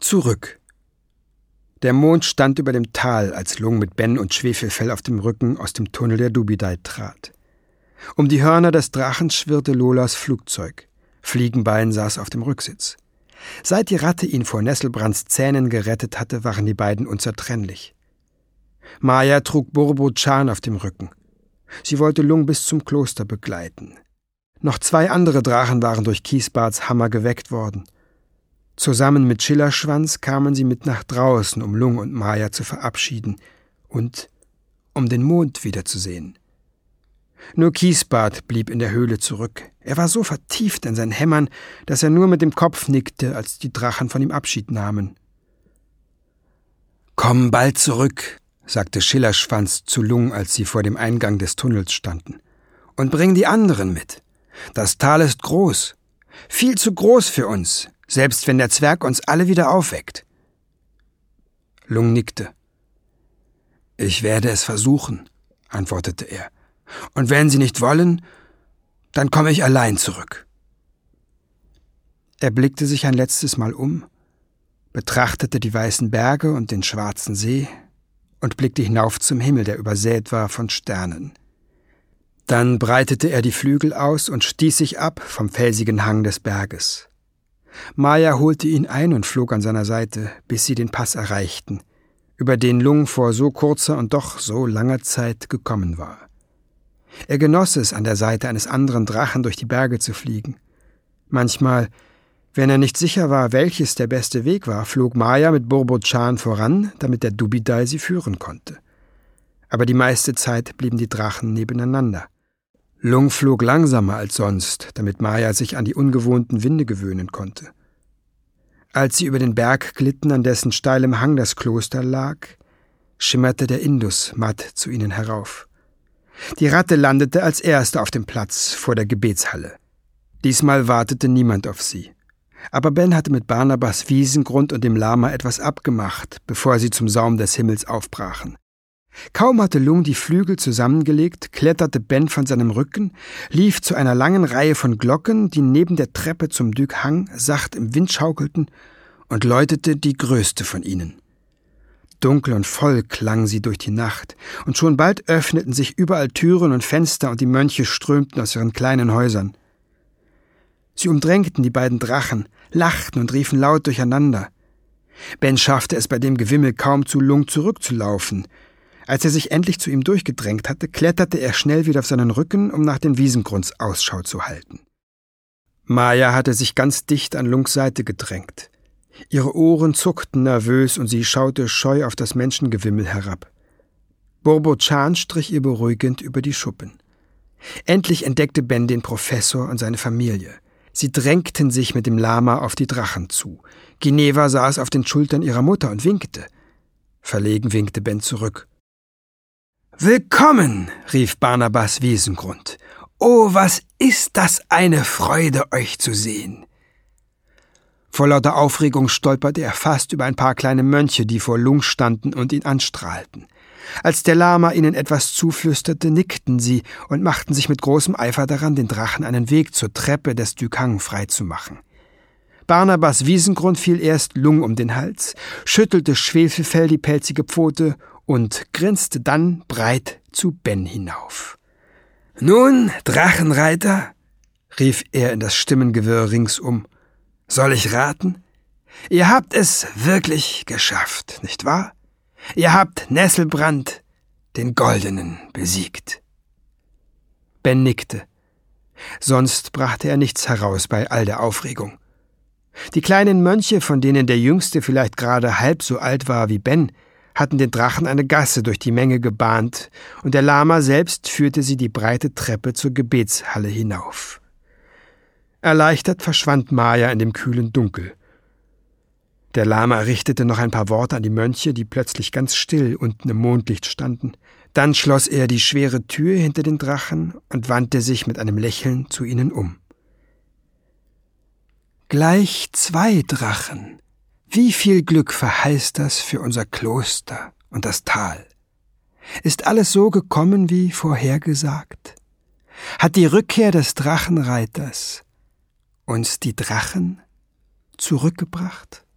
Zurück. Der Mond stand über dem Tal, als Lung mit Ben und Schwefelfell auf dem Rücken aus dem Tunnel der Dubidae trat. Um die Hörner des Drachen schwirrte Lolas Flugzeug. Fliegenbein saß auf dem Rücksitz. Seit die Ratte ihn vor Nesselbrands Zähnen gerettet hatte, waren die beiden unzertrennlich. Maya trug Burbo-Chan auf dem Rücken. Sie wollte Lung bis zum Kloster begleiten. Noch 2 andere Drachen waren durch Kiesbarts Hammer geweckt worden. Zusammen mit Schillerschwanz kamen sie mit nach draußen, um Lung und Maya zu verabschieden und um den Mond wiederzusehen. Nur Kiesbart blieb in der Höhle zurück. Er war so vertieft in sein Hämmern, dass er nur mit dem Kopf nickte, als die Drachen von ihm Abschied nahmen. »Komm bald zurück«, sagte Schillerschwanz zu Lung, als sie vor dem Eingang des Tunnels standen. »Und bring die anderen mit. Das Tal ist groß. Viel zu groß für uns, selbst wenn der Zwerg uns alle wieder aufweckt.« Lung nickte. »Ich werde es versuchen«, antwortete er. »Und wenn Sie nicht wollen, dann komme ich allein zurück.« Er blickte sich ein letztes Mal um, betrachtete die weißen Berge und den schwarzen See und blickte hinauf zum Himmel, der übersät war von Sternen. Dann breitete er die Flügel aus und stieß sich ab vom felsigen Hang des Berges. Maya holte ihn ein und flog an seiner Seite, bis sie den Pass erreichten, über den Lung vor so kurzer und doch so langer Zeit gekommen war. Er genoss es, an der Seite eines anderen Drachen durch die Berge zu fliegen. Manchmal, wenn er nicht sicher war, welches der beste Weg war, flog Maya mit Burbo-Chan voran, damit der Dubidae sie führen konnte. Aber die meiste Zeit blieben die Drachen nebeneinander. Lung flog langsamer als sonst, damit Maya sich an die ungewohnten Winde gewöhnen konnte. Als sie über den Berg glitten, an dessen steilem Hang das Kloster lag, schimmerte der Indus matt zu ihnen herauf. Die Ratte landete als erste auf dem Platz vor der Gebetshalle. Diesmal wartete niemand auf sie. Aber Ben hatte mit Barnabas Wiesengrund und dem Lama etwas abgemacht, bevor sie zum Saum des Himmels aufbrachen. Kaum hatte Lung die Flügel zusammengelegt, kletterte Ben von seinem Rücken, lief zu einer langen Reihe von Glocken, die neben der Treppe zum Dück Hang sacht im Wind schaukelten, und läutete die größte von ihnen. Dunkel und voll klang sie durch die Nacht, und schon bald öffneten sich überall Türen und Fenster, und die Mönche strömten aus ihren kleinen Häusern. Sie umdrängten die beiden Drachen, lachten und riefen laut durcheinander. Ben schaffte es bei dem Gewimmel kaum zu Lung zurückzulaufen. Als er sich endlich zu ihm durchgedrängt hatte, kletterte er schnell wieder auf seinen Rücken, um nach den Wiesengrunds Ausschau zu halten. Maya hatte sich ganz dicht an Lungs Seite gedrängt. Ihre Ohren zuckten nervös und sie schaute scheu auf das Menschengewimmel herab. Burbo-Chan strich ihr beruhigend über die Schuppen. Endlich entdeckte Ben den Professor und seine Familie. Sie drängten sich mit dem Lama auf die Drachen zu. Ginevra saß auf den Schultern ihrer Mutter und winkte. Verlegen winkte Ben zurück. »Willkommen«, rief Barnabas Wiesengrund. »Oh, was ist das eine Freude, euch zu sehen!« Vor lauter Aufregung stolperte er fast über ein paar kleine Mönche, die vor Lung standen und ihn anstrahlten. Als der Lama ihnen etwas zuflüsterte, nickten sie und machten sich mit großem Eifer daran, den Drachen einen Weg zur Treppe des Dück Hang freizumachen. Barnabas Wiesengrund fiel erst Lung um den Hals, schüttelte Schwefelfell die pelzige Pfote und grinste dann breit zu Ben hinauf. »Nun, Drachenreiter«, rief er in das Stimmengewirr ringsum, »soll ich raten? Ihr habt es wirklich geschafft, nicht wahr? Ihr habt Nesselbrand, den Goldenen, besiegt.« Ben nickte. Sonst brachte er nichts heraus bei all der Aufregung. Die kleinen Mönche, von denen der Jüngste vielleicht gerade halb so alt war wie Ben, hatten den Drachen eine Gasse durch die Menge gebahnt, und der Lama selbst führte sie die breite Treppe zur Gebetshalle hinauf. Erleichtert verschwand Maya in dem kühlen Dunkel. Der Lama richtete noch ein paar Worte an die Mönche, die plötzlich ganz still unten im Mondlicht standen. Dann schloss er die schwere Tür hinter den Drachen und wandte sich mit einem Lächeln zu ihnen um. »Gleich 2 Drachen. Wie viel Glück verheißt das für unser Kloster und das Tal? Ist alles so gekommen wie vorhergesagt? Hat die Rückkehr des Drachenreiters uns die Drachen zurückgebracht?«